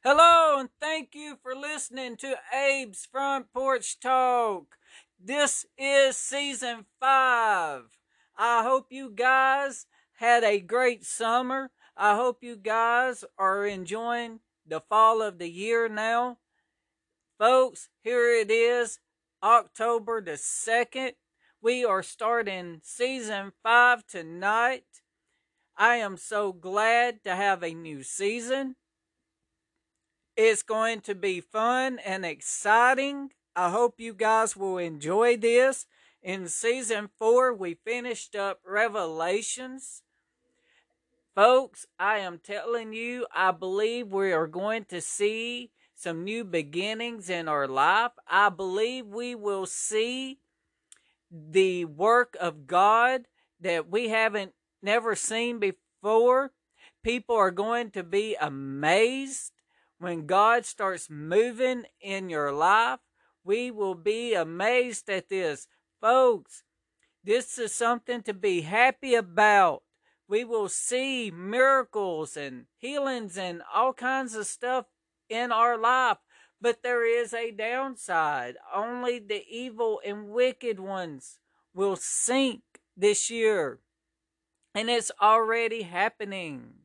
Hello, and thank you for listening to Abe's Front Porch Talk. This is season 5. I hope you guys had a great summer. I hope you guys are enjoying the fall of the year now. Folks, here it is, October the 2nd. We are starting season 5 tonight. I am so glad to have a new season. It's going to be fun and exciting. I hope you guys will enjoy this. In season 4, we finished up Revelations. Folks, I am telling you, I believe we are going to see some new beginnings in our life. I believe we will see the work of God that we haven't never seen before. People are going to be amazed when God starts moving in your life. We will be amazed at this. Folks, this is something to be happy about. We will see miracles and healings and all kinds of stuff in our life. But there is a downside. Only the evil and wicked ones will sink this year. And it's already happening.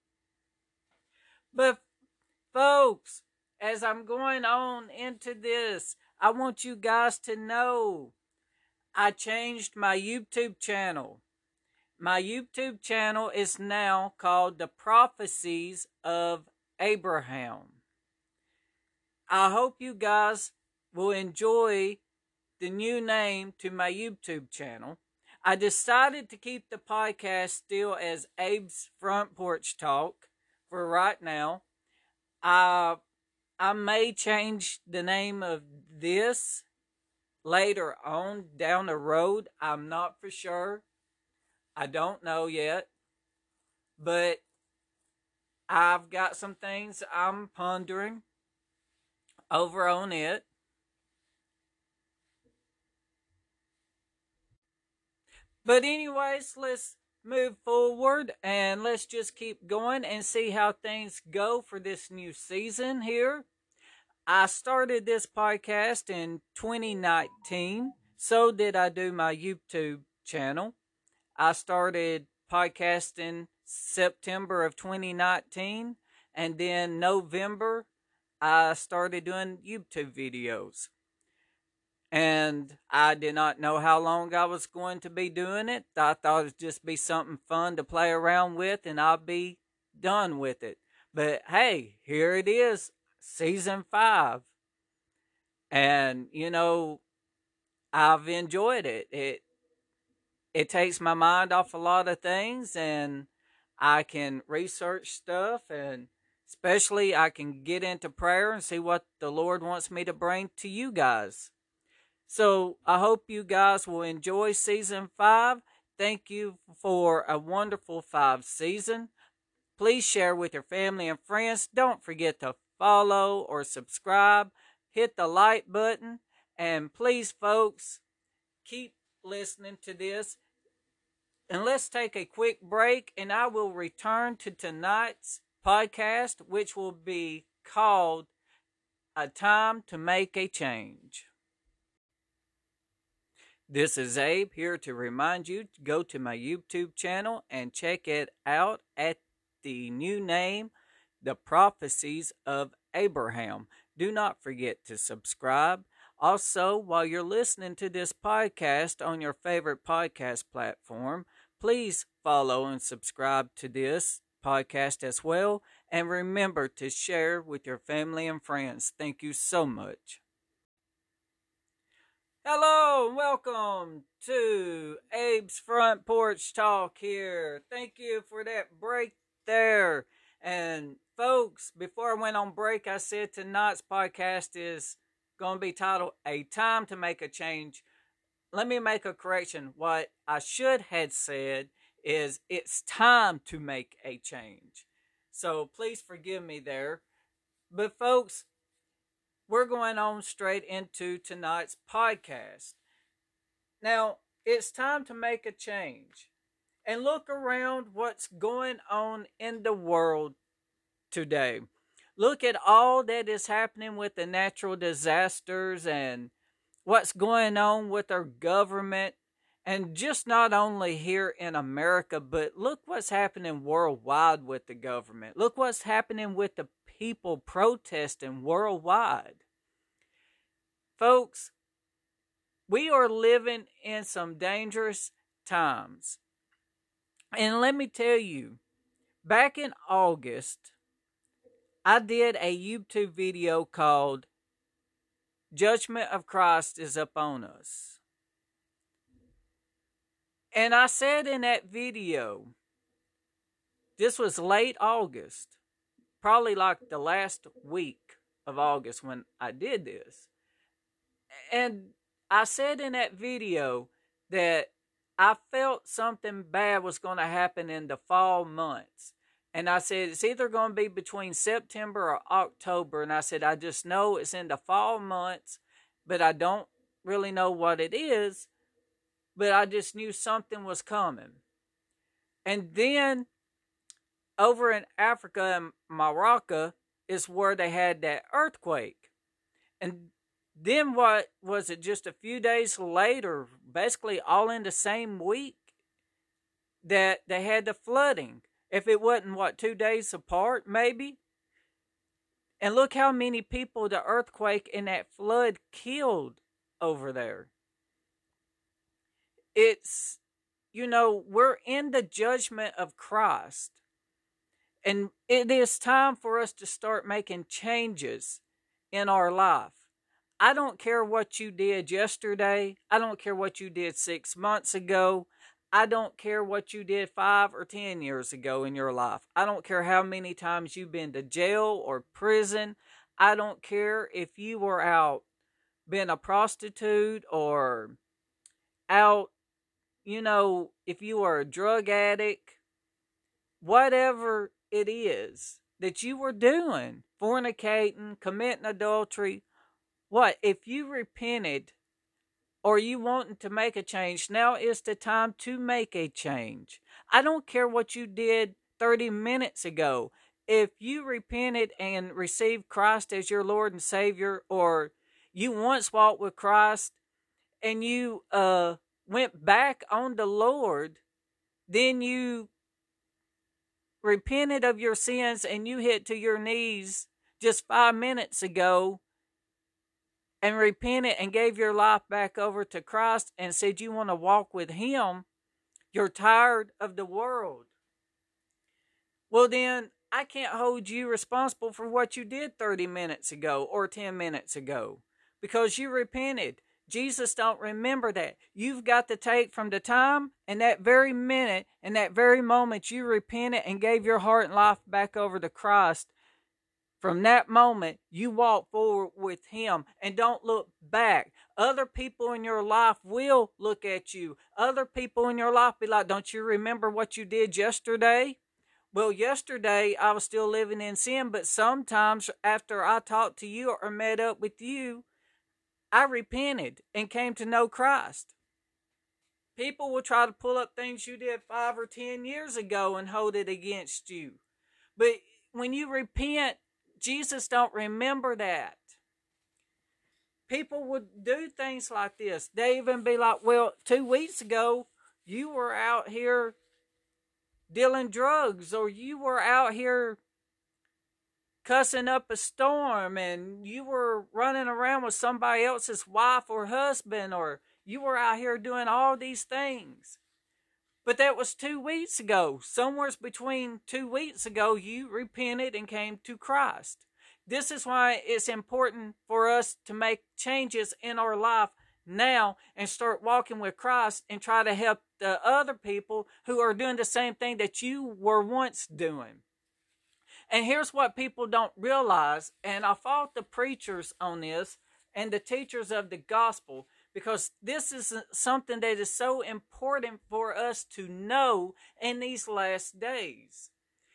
But folks, as I'm going on into this, I want you guys to know I changed my YouTube channel. My YouTube channel is now called The Prophecies of Abraham. I hope you guys will enjoy the new name to my YouTube channel. I decided to keep the podcast still as Abe's Front Porch Talk for right now. I may change the name of this later on down the road. I'm not for sure. I don't know yet. But I've got some things I'm pondering over on it. But anyways, let's move forward and let's just keep going and see how things go for this new season here. I started this podcast in 2019. So did I do my YouTube channel. I started podcasting September of 2019, and then November I started doing YouTube videos. And I did not know how long I was going to be doing it. I thought it would just be something fun to play around with and I'll be done with it. But hey, here it is, season 5. And I've enjoyed it. It takes my mind off a lot of things and I can research stuff, and especially I can get into prayer and see what the Lord wants me to bring to you guys. So I hope you guys will enjoy season 5. Thank you for a wonderful 5 season. Please share with your family and friends. Don't forget to follow or subscribe. Hit the like button. And please, folks, keep listening to this. And let's take a quick break, and I will return to tonight's podcast, which will be called A Time to Make a Change. This is Abe here to remind you to go to my YouTube channel and check it out at the new name, The Prophecies of Abraham. Do not forget to subscribe. Also, while you're listening to this podcast on your favorite podcast platform, please follow and subscribe to this podcast as well. And remember to share with your family and friends. Thank you so much. Hello and welcome to Abe's Front Porch Talk here. Thank you for that break there. And folks, before I went on break, I said tonight's podcast is going to be titled A Time to Make a Change. Let me make a correction. What I should have said is it's time to make a change. So please forgive me there. But folks, we're going on straight into tonight's podcast. Now, it's time to make a change and look around what's going on in the world today. Look at all that is happening with the natural disasters and what's going on with our government. And just not only here in America, but look what's happening worldwide with the government. Look what's happening with the people protesting worldwide. Folks, we are living in some dangerous times. And let me tell you, back in August, I did a YouTube video called Judgment of Christ is Upon Us. And I said in that video, this was late August, probably like the last week of August when I did this. And I said in that video that I felt something bad was going to happen in the fall months. And I said, it's either going to be between September or October. And I said, I just know it's in the fall months, but I don't really know what it is. But I just knew something was coming. And then over in Africa and Morocco is where they had that earthquake. And then what was it, just a few days later, basically all in the same week, that they had the flooding. If it wasn't, 2 days apart, maybe? And look how many people the earthquake and that flood killed over there. It's, we're in the judgment of Christ. And it is time for us to start making changes in our life. I don't care what you did yesterday. I don't care what you did 6 months ago. I don't care what you did 5 or 10 years ago in your life. I don't care how many times you've been to jail or prison. I don't care if you were out being a prostitute or out, if you were a drug addict. Whatever it is that you were doing, fornicating, committing adultery, if you repented or you wanting to make a change, now is the time to make a change. I don't care what you did 30 minutes ago. If you repented and received Christ as your Lord and Savior, or you once walked with Christ and you went back on the Lord, then you repented of your sins and you hit to your knees just 5 minutes ago and repented and gave your life back over to Christ and said you want to walk with Him, you're tired of the world. Well, then I can't hold you responsible for what you did 30 minutes ago or 10 minutes ago because you repented. Jesus don't remember that. You've got to take from the time and that very minute and that very moment you repented and gave your heart and life back over to Christ. From that moment, you walk forward with Him and don't look back. Other people in your life will look at you. Other people in your life be like, don't you remember what you did yesterday? Well, yesterday I was still living in sin, but sometimes after I talked to you or met up with you, I repented and came to know Christ. People will try to pull up things you did 5 or 10 years ago and hold it against you. But when you repent, Jesus don't remember that. People would do things like this. They even be like, well, 2 weeks ago, you were out here dealing drugs, or you were out here cussing up a storm, and you were running around with somebody else's wife or husband, or you were out here doing all these things. But that was 2 weeks ago. Somewhere between 2 weeks ago, you repented and came to Christ. This is why it's important for us to make changes in our life now and start walking with Christ and try to help the other people who are doing the same thing that you were once doing. And here's what people don't realize, and I fault the preachers on this and the teachers of the gospel, because this is something that is so important for us to know in these last days.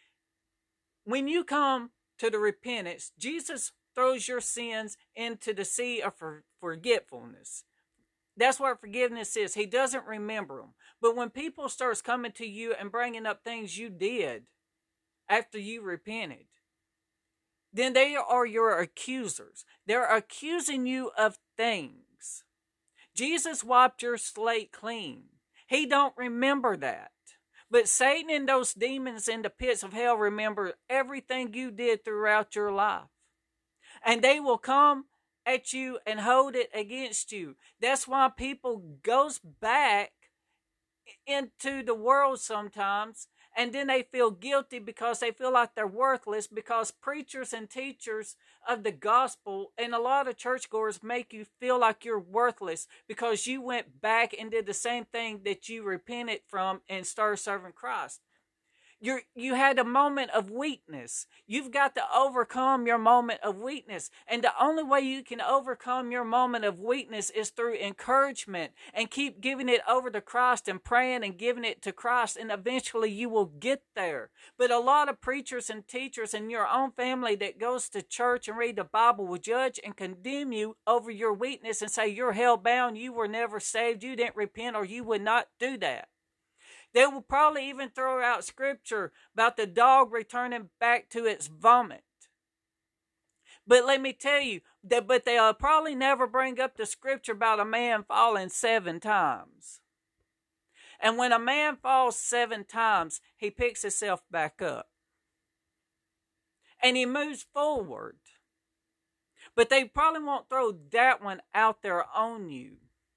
When you come to the repentance, Jesus throws your sins into the sea of forgetfulness. That's what forgiveness is. He doesn't remember them. But when people starts coming to you and bringing up things you did after you repented, then they are your accusers. They're accusing you of things. Jesus wiped your slate clean. He don't remember that. But Satan and those demons in the pits of hell remember everything you did throughout your life. And they will come at you and hold it against you. That's why people goes back into the world sometimes, and then they feel guilty because they feel like they're worthless, because preachers and teachers of the gospel and a lot of churchgoers make you feel like you're worthless because you went back and did the same thing that you repented from and started serving Christ. You had a moment of weakness. You've got to overcome your moment of weakness. And the only way you can overcome your moment of weakness is through encouragement and keep giving it over to Christ and praying and giving it to Christ. And eventually you will get there. But a lot of preachers and teachers in your own family that goes to church and read the Bible will judge and condemn you over your weakness and say you're hell bound, you were never saved, you didn't repent, or you would not do that. They will probably even throw out scripture about the dog returning back to its vomit. But let me tell you, but they'll probably never bring up the scripture about a man falling 7 times. And when a man falls 7 times, he picks himself back up. And he moves forward. But they probably won't throw that one out there on you.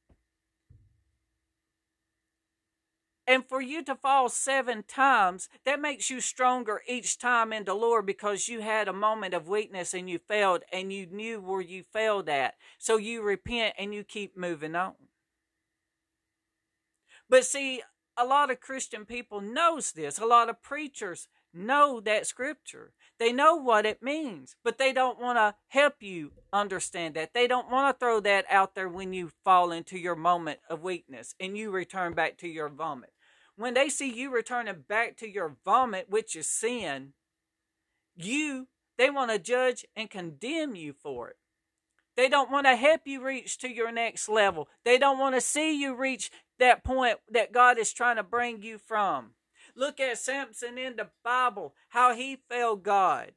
And for you to fall 7 times, that makes you stronger each time in the Lord because you had a moment of weakness and you failed and you knew where you failed at. So you repent and you keep moving on. But see, a lot of Christian people knows this. A lot of preachers know that scripture. They know what it means, but they don't want to help you understand that. They don't want to throw that out there when you fall into your moment of weakness and you return back to your vomit. When they see you returning back to your vomit, which is sin, they want to judge and condemn you for it. They don't want to help you reach to your next level. They don't want to see you reach that point that God is trying to bring you from. Look at Samson in the Bible, how he failed God.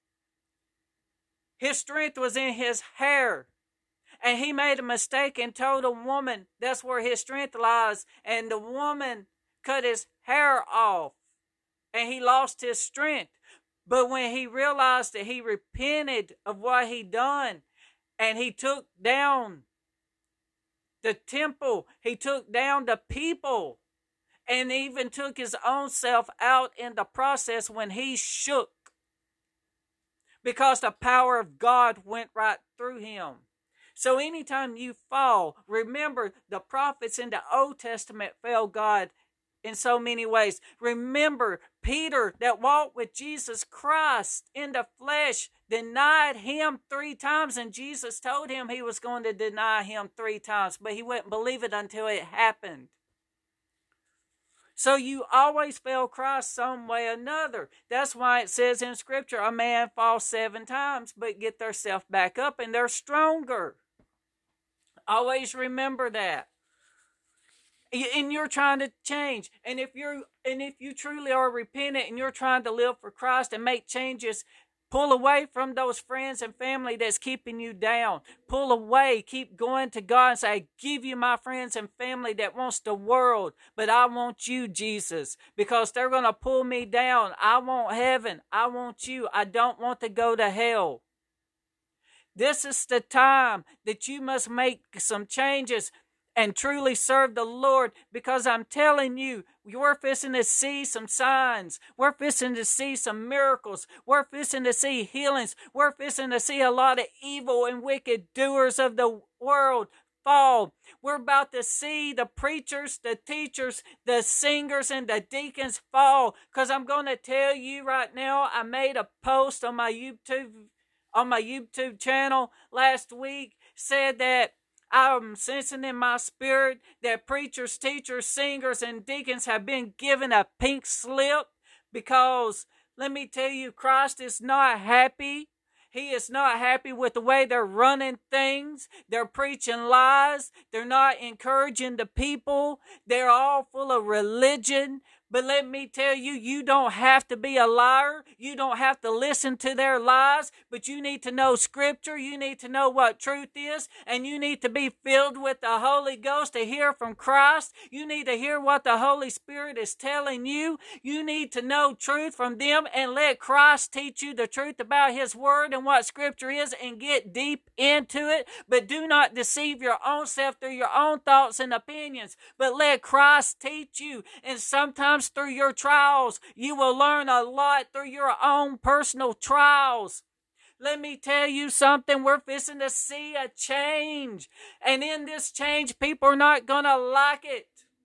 His strength was in his hair. And he made a mistake and told a woman that's where his strength lies. And the woman cut his hair off. And he lost his strength. But when he realized that he repented of what he done, and he took down the temple, he took down the people, and even took his own self out in the process when he shook. Because the power of God went right through him. So anytime you fall, remember the prophets in the Old Testament failed God in so many ways. Remember Peter that walked with Jesus Christ in the flesh denied him 3 times, and Jesus told him he was going to deny him 3 times, but he wouldn't believe it until it happened. So you always fail Christ some way or another. That's why it says in Scripture, a man falls 7 times, but get theirself back up and they're stronger. Always remember that. And you're trying to change. And if you truly are repentant and you're trying to live for Christ and make changes, pull away from those friends and family that's keeping you down. Pull away. Keep going to God and say, I give you my friends and family that wants the world, but I want you, Jesus, because they're going to pull me down. I want heaven. I want you. I don't want to go to hell. This is the time that you must make some changes and truly serve the Lord, because I'm telling you, we're fixing to see some signs. We're fixing to see some miracles. We're fixing to see healings. We're fixing to see a lot of evil and wicked doers of the world fall. We're about to see the preachers, the teachers, the singers, and the deacons fall. Because I'm going to tell you right now, I made a post on my YouTube channel last week, said that I'm sensing in my spirit that preachers, teachers, singers, and deacons have been given a pink slip, because let me tell you, Christ is not happy. He is not happy with the way they're running things. They're preaching lies. They're not encouraging the people. They're all full of religion. But let me tell you, you don't have to be a liar. You don't have to listen to their lies, but you need to know Scripture. You need to know what truth is, and you need to be filled with the Holy Ghost to hear from Christ. You need to hear what the Holy Spirit is telling you. You need to know truth from them and let Christ teach you the truth about His Word and what Scripture is, and get deep into it. But do not deceive your own self through your own thoughts and opinions, but let Christ teach you. And sometimes through your trials, you will learn a lot through your own personal trials. Let me tell you something, we're fixing to see a change. And in this change, people are not going to like it.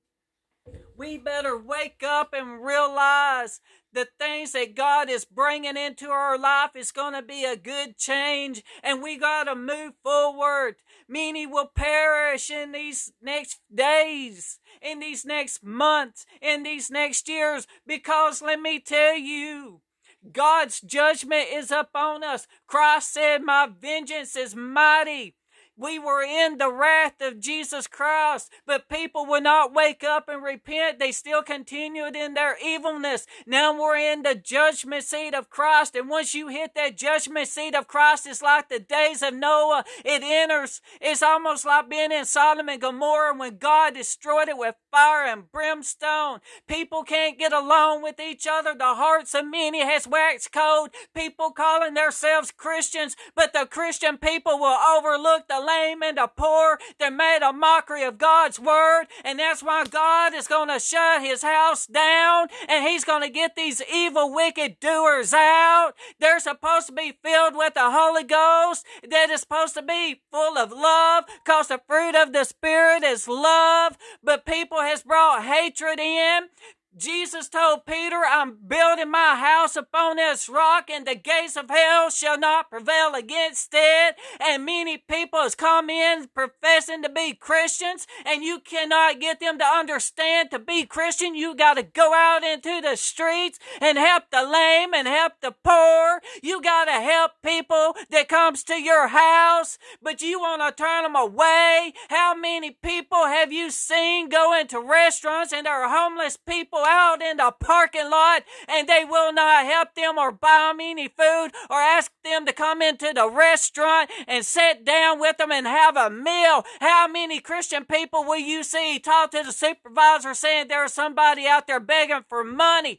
We better wake up and realize the things that God is bringing into our life is going to be a good change, and we got to move forward. Many will perish in these next days, in these next months, in these next years, because let me tell you, God's judgment is upon us. Christ said, "My vengeance is mighty." We were in the wrath of Jesus Christ, but people would not wake up and repent. They still continued in their evilness. Now we're in the judgment seat of Christ, and once you hit that judgment seat of Christ, it's like the days of Noah. It enters. It's almost like being in Sodom and Gomorrah when God destroyed it with fire and brimstone. People can't get along with each other. The hearts of many has waxed cold. People calling themselves Christians, but the Christian people will overlook the lame and the poor. They made a mockery of God's word, and that's why God is going to shut His house down, and He's going to get these evil, wicked doers out. They're supposed to be filled with the Holy Ghost. That is supposed to be full of love, because the fruit of the Spirit is love, but people has brought hatred in. Jesus told Peter, "I'm building my house upon this rock, and the gates of hell shall not prevail against it." And many people has come in professing to be Christians, and you cannot get them to understand to be Christian. You got to go out into the streets and help the lame and help the poor. You got to help people that comes to your house, but you want to turn them away. How many people have you seen go into restaurants and there are homeless people out in the parking lot, and they will not help them or buy them any food or ask them to come into the restaurant and sit down with them and have a meal? How many Christian people will you see talk to the supervisor saying there's somebody out there begging for money?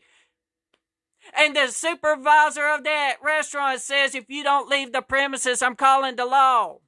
And the supervisor of that restaurant says, "If you don't leave the premises, I'm calling the law."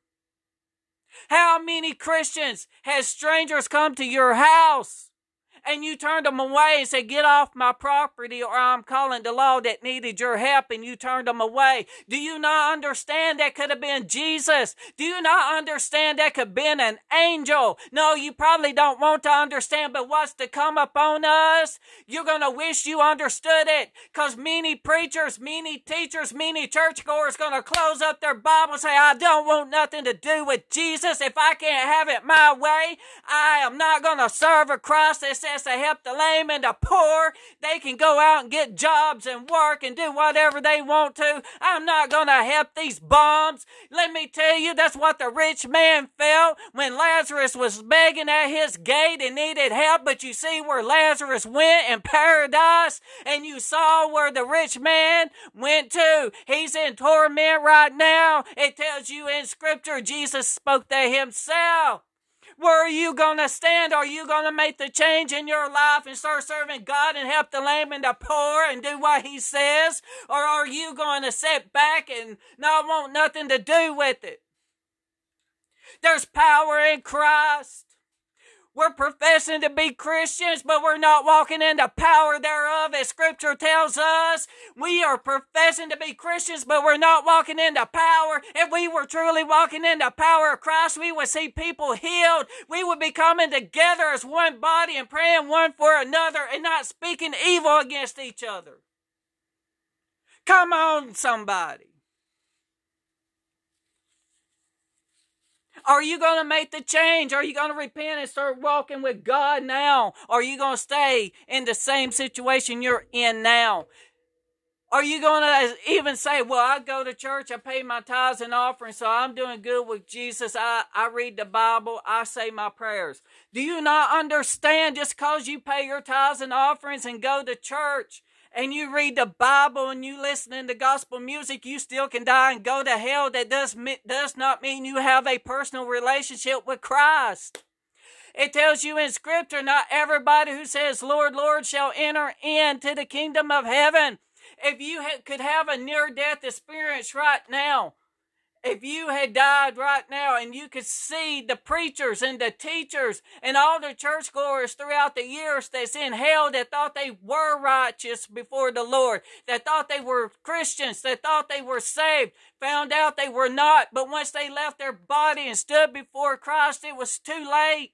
How many Christians has strangers come to your house and you turned them away and said, "Get off my property or I'm calling the law," that needed your help, and you turned them away? Do you not understand that could have been Jesus? Do you not understand that could have been an angel? No, you probably don't want to understand, but what's to come upon us, you're going to wish you understood it, because many preachers, many teachers, many churchgoers going to close up their Bible and say, "I don't want nothing to do with Jesus. If I can't have it my way, I am not going to serve a Christ that says to help the lame and the poor. They can go out and get jobs and work and do whatever they want to. I'm not going to help these bums." Let me tell you, that's what the rich man felt when Lazarus was begging at his gate and needed help. But you see where Lazarus went in paradise, and you saw where the rich man went to. He's in torment right now. It tells you in Scripture, Jesus spoke to Himself. Where are you going to stand? Are you going to make the change in your life and start serving God and help the lame and the poor and do what He says? Or are you going to sit back and not want nothing to do with it? There's power in Christ. We're professing to be Christians, but we're not walking in the power thereof, as Scripture tells us. We are professing to be Christians, but we're not walking in the power. If we were truly walking in the power of Christ, we would see people healed. We would be coming together as one body and praying one for another and not speaking evil against each other. Come on, somebody. Are you going to make the change? Are you going to repent and start walking with God now? Or are you going to stay in the same situation you're in now? Are you going to even say, well, I go to church, I pay my tithes and offerings, so I'm doing good with Jesus. I read the Bible, I say my prayers. Do you not understand just because you pay your tithes and offerings and go to church and you read the Bible and you listen to gospel music, you still can die and go to hell? That does not mean you have a personal relationship with Christ. It tells you in Scripture, not everybody who says, Lord, Lord, shall enter into the kingdom of heaven. If you could have a near-death experience right now, if you had died right now and you could see the preachers and the teachers and all the churchgoers throughout the years that's in hell that thought they were righteous before the Lord, that thought they were Christians, that thought they were saved, found out they were not, but once they left their body and stood before Christ, it was too late.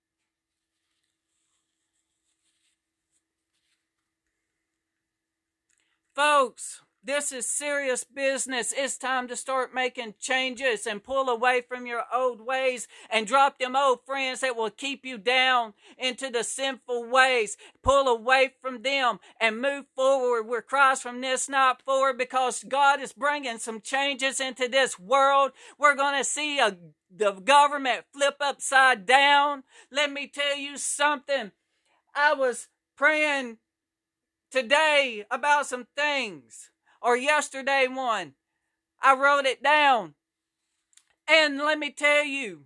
Folks, this is serious business. It's time to start making changes and pull away from your old ways and drop them old friends that will keep you down into the sinful ways. Pull away from them and move forward with Christ from this night forward, because God is bringing some changes into this world. We're going to see the government flip upside down. Let me tell you something. I was praying today about some things, or yesterday one. I wrote it down. And let me tell you,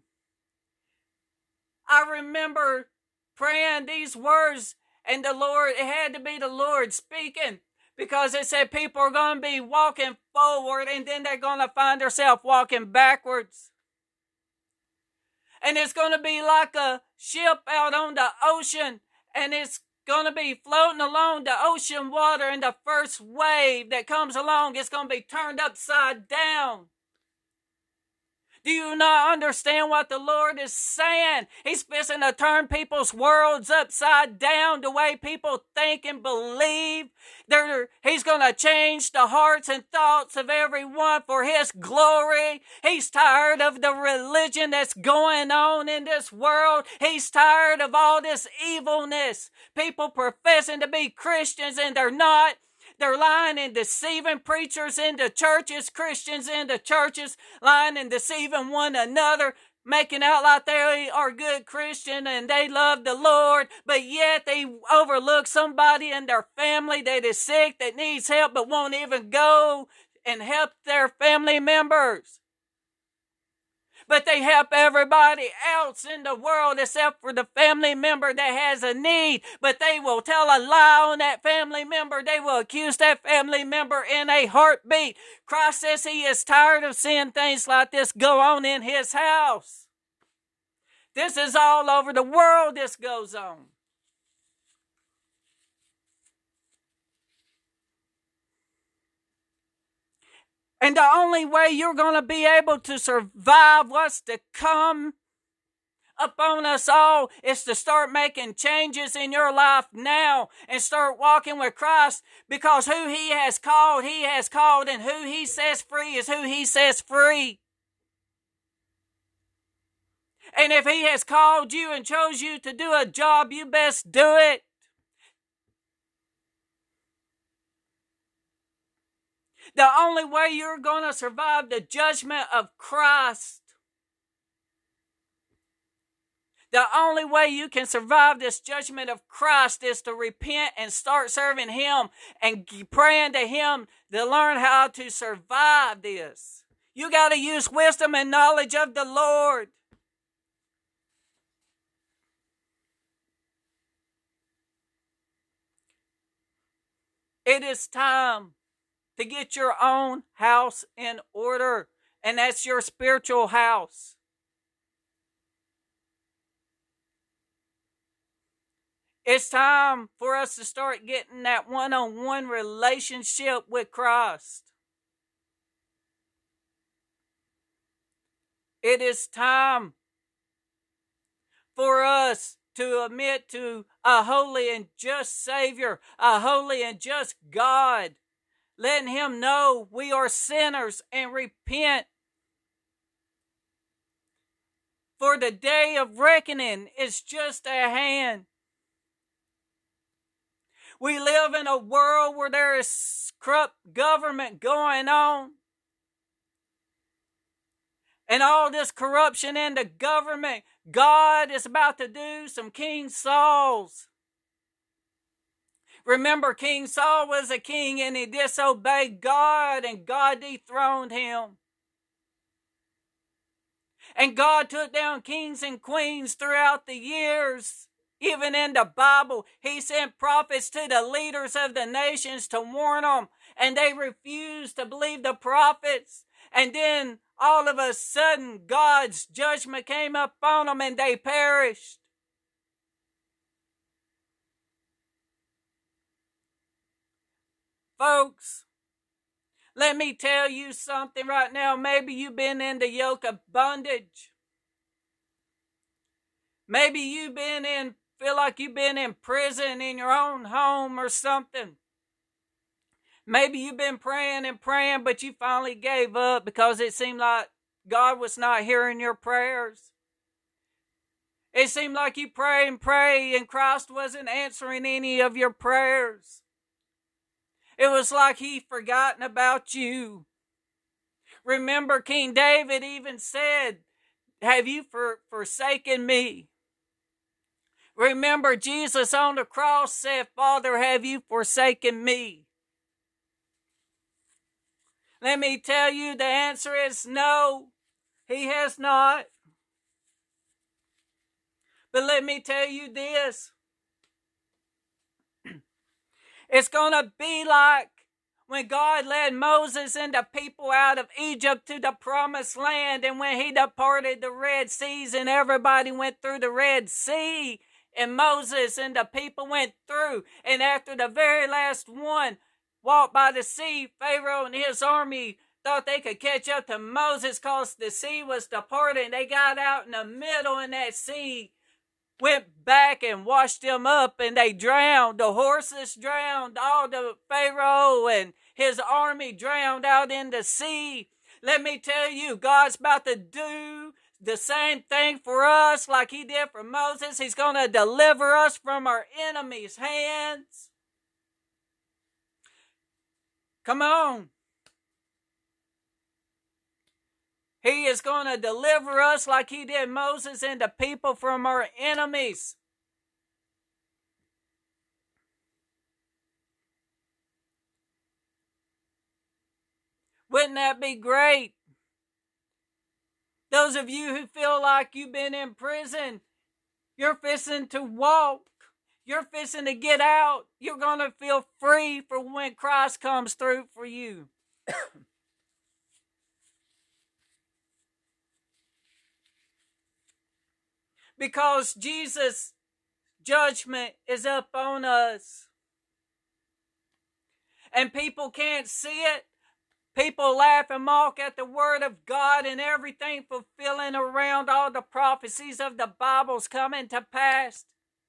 I remember praying these words, and the Lord, it had to be the Lord speaking, because it said people are going to be walking forward and then they're going to find themselves walking backwards. And it's going to be like a ship out on the ocean, and it's going to be floating along the ocean water, and the first wave that comes along is going to be turned upside down. Do you not understand what the Lord is saying? He's fixing to turn people's worlds upside down, the way people think and believe. He's going to change the hearts and thoughts of everyone for His glory. He's tired of the religion that's going on in this world. He's tired of all this evilness. People professing to be Christians and they're not. They're lying and deceiving preachers in the churches, Christians in the churches, lying and deceiving one another, making out like they are good Christian and they love the Lord, but yet they overlook somebody in their family that is sick, that needs help, but won't even go and help their family members. But they help everybody else in the world except for the family member that has a need. But they will tell a lie on that family member. They will accuse that family member in a heartbeat. Christ says He is tired of seeing things like this go on in His house. This is all over the world this goes on. And the only way you're going to be able to survive what's to come upon us all is to start making changes in your life now and start walking with Christ, because who He has called, and who He sets free is who He sets free. And if He has called you and chose you to do a job, you best do it. The only way you're going to survive the judgment of Christ, the only way you can survive this judgment of Christ is to repent and start serving Him and praying to Him to learn how to survive this. You got to use wisdom and knowledge of the Lord. It is time to get your own house in order, and that's your spiritual house. It's time for us to start getting that one-on-one relationship with Christ. It is time for us to admit to a holy and just Savior, a holy and just God, letting Him know we are sinners and repent. For the day of reckoning is just at hand. We live in a world where there is corrupt government going on. And all this corruption in the government, God is about to do some King Sauls. Remember, King Saul was a king and he disobeyed God and God dethroned him. And God took down kings and queens throughout the years. Even in the Bible, he sent prophets to the leaders of the nations to warn them. And they refused to believe the prophets. And then all of a sudden, God's judgment came upon them and they perished. Folks, let me tell you something right now. Maybe you've been in the yoke of bondage. Maybe feel like you've been in prison in your own home or something. Maybe you've been praying and praying, but you finally gave up because it seemed like God was not hearing your prayers. It seemed like you pray and pray and Christ wasn't answering any of your prayers. It was like he forgotten about you. Remember, King David even said, "Have you forsaken me?" Remember, Jesus on the cross said, "Father, have you forsaken me?" Let me tell you, the answer is no, he has not. But let me tell you this. It's going to be like when God led Moses and the people out of Egypt to the promised land, and when he departed the Red Seas and everybody went through the Red Sea, and Moses and the people went through, and after the very last one walked by the sea, Pharaoh and his army thought they could catch up to Moses because the sea was departed. They got out in the middle, and that sea went back and washed them up, and they drowned. The horses drowned. All the Pharaoh and his army drowned out in the sea. Let me tell you, God's about to do the same thing for us like he did for Moses. He's going to deliver us from our enemies' hands. Come on. He is going to deliver us like he did Moses and the people from our enemies. Wouldn't that be great? Those of you who feel like you've been in prison, you're fixing to walk. You're fixing to get out. You're going to feel free for when Christ comes through for you. Because Jesus' judgment is up on us. And people can't see it. People laugh and mock at the word of God and everything fulfilling around all the prophecies of the Bible's coming to pass.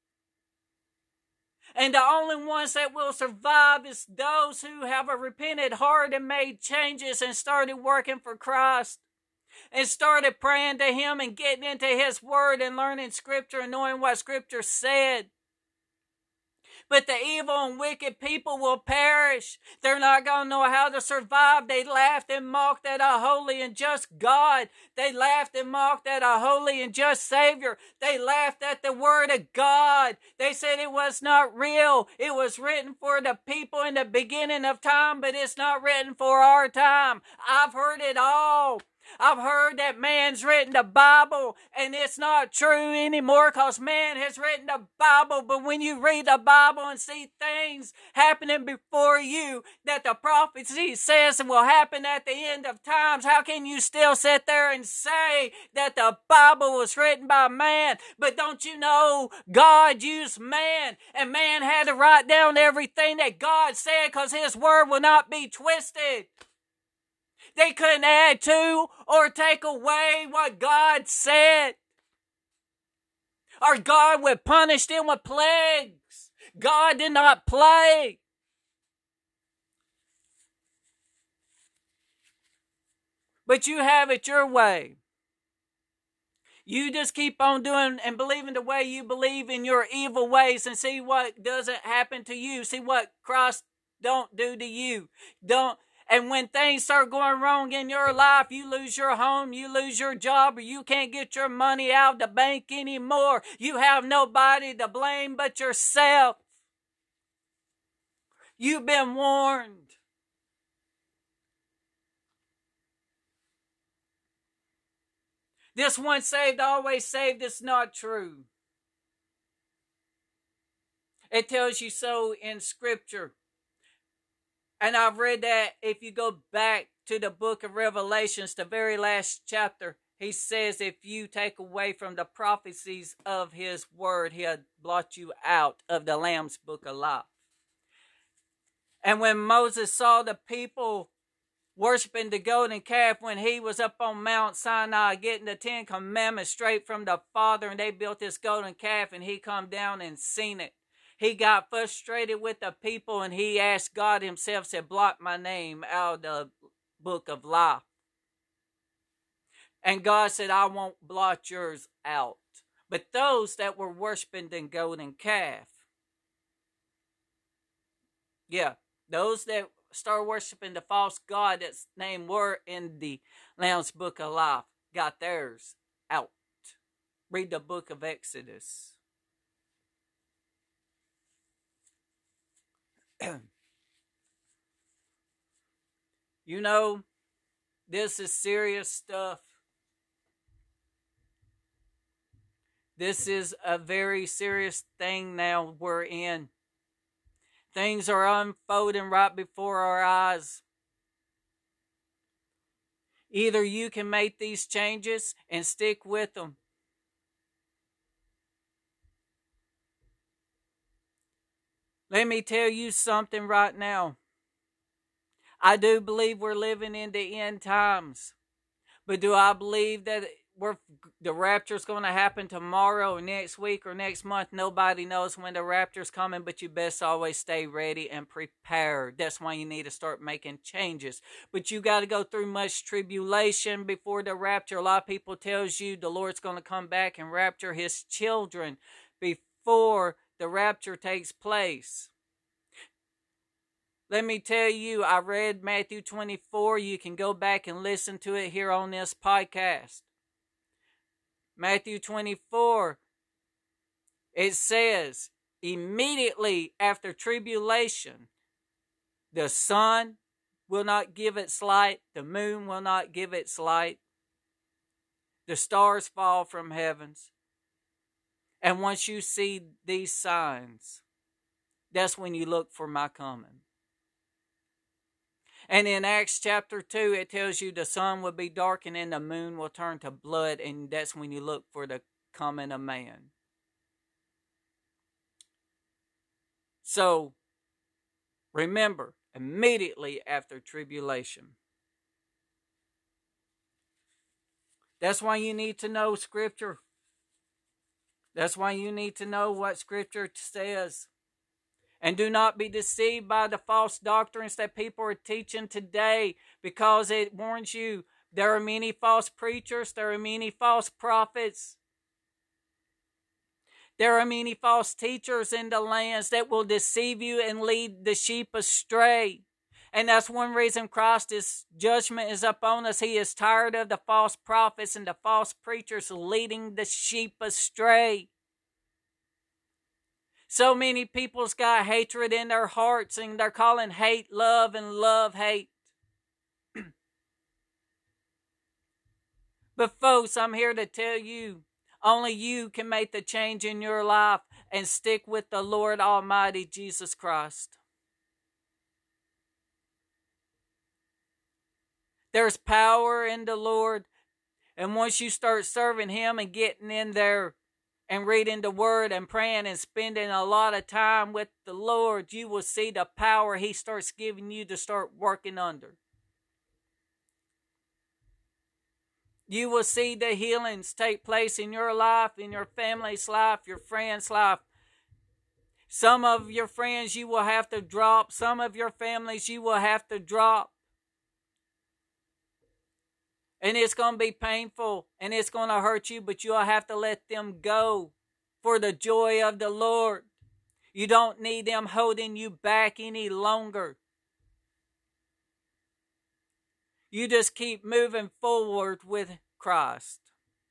And the only ones that will survive is those who have a repentant heart and made changes and started working for Christ. And started praying to him and getting into his word and learning scripture and knowing what scripture said. But the evil and wicked people will perish. They're not going to know how to survive. They laughed and mocked at a holy and just God. They laughed and mocked at a holy and just Savior. They laughed at the word of God. They said it was not real. It was written for the people in the beginning of time, but it's not written for our time. I've heard it all. I've heard that man's written the Bible and it's not true anymore because man has written the Bible. But when you read the Bible and see things happening before you that the prophecy says will happen at the end of times, how can you still sit there and say that the Bible was written by man? But don't you know God used man, and man had to write down everything that God said because his word will not be twisted. They couldn't add to or take away what God said. Or God would punish them with plagues. God did not play. But you have it your way. You just keep on doing and believing the way you believe in your evil ways and see what doesn't happen to you. See what Christ don't do to you. And when things start going wrong in your life, you lose your home, you lose your job, or you can't get your money out of the bank anymore. You have nobody to blame but yourself. You've been warned. This once saved, always saved is not true. It tells you so in Scripture. And I've read that if you go back to the book of Revelations, the very last chapter, he says if you take away from the prophecies of his word, he'll blot you out of the Lamb's book of life. And when Moses saw the people worshiping the golden calf, when he was up on Mount Sinai getting the 10 Commandments straight from the Father, and they built this golden calf, and he come down and seen it, he got frustrated with the people, and he asked God himself, said, blot my name out of the book of life. And God said, I won't blot yours out. But those that were worshiping the golden calf, those that start worshiping the false god that's named were in the Lamb's book of life, got theirs out. Read the book of Exodus. You know, this is serious stuff. This is a very serious thing now we're in. Things are unfolding right before our eyes. Either you can make these changes and stick with them. Let me tell you something right now. I do believe we're living in the end times. But do I believe that the rapture is going to happen tomorrow or next week or next month? Nobody knows when the rapture is coming, but you best always stay ready and prepared. That's why you need to start making changes. But you got to go through much tribulation before the rapture. A lot of people tells you the Lord's going to come back and rapture his children before the rapture takes place. Let me tell you, I read Matthew 24. You can go back and listen to it here on this podcast. Matthew 24, it says, immediately after tribulation, the sun will not give its light, the moon will not give its light, the stars fall from heavens. And once you see these signs, that's when you look for my coming. And in Acts chapter 2, it tells you the sun will be darkened and the moon will turn to blood, and that's when you look for the coming of man. So, remember, immediately after tribulation. That's why you need to know Scripture. That's why you need to know what Scripture says. And do not be deceived by the false doctrines that people are teaching today, because it warns you there are many false preachers, there are many false prophets. There are many false teachers in the lands that will deceive you and lead the sheep astray. And that's one reason Christ's judgment is upon us. He is tired of the false prophets and the false preachers leading the sheep astray. So many people's got hatred in their hearts, and they're calling hate love and love hate. But folks, I'm here to tell you, only you can make the change in your life and stick with the Lord Almighty Jesus Christ. There's power in the Lord, and once you start serving Him and getting in there and reading the Word and praying and spending a lot of time with the Lord, you will see the power He starts giving you to start working under. You will see the healings take place in your life, in your family's life, your friend's life. Some of your friends you will have to drop. Some of your families you will have to drop. And it's going to be painful and it's going to hurt you, but you'll have to let them go for the joy of the Lord. You don't need them holding you back any longer. You just keep moving forward with Christ.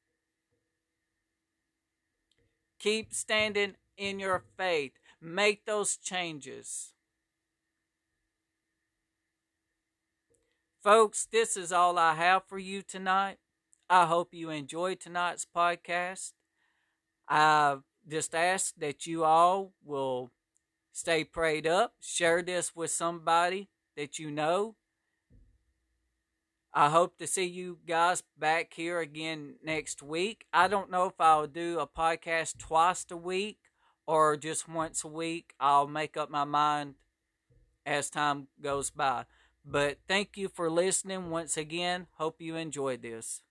Keep standing in your faith. Make those changes. Folks, this is all I have for you tonight. I hope you enjoyed tonight's podcast. I just ask that you all will stay prayed up. Share this with somebody that you know. I hope to see you guys back here again next week. I don't know if I'll do a podcast twice a week or just once a week. I'll make up my mind as time goes by. But thank you for listening once again. Hope you enjoyed this.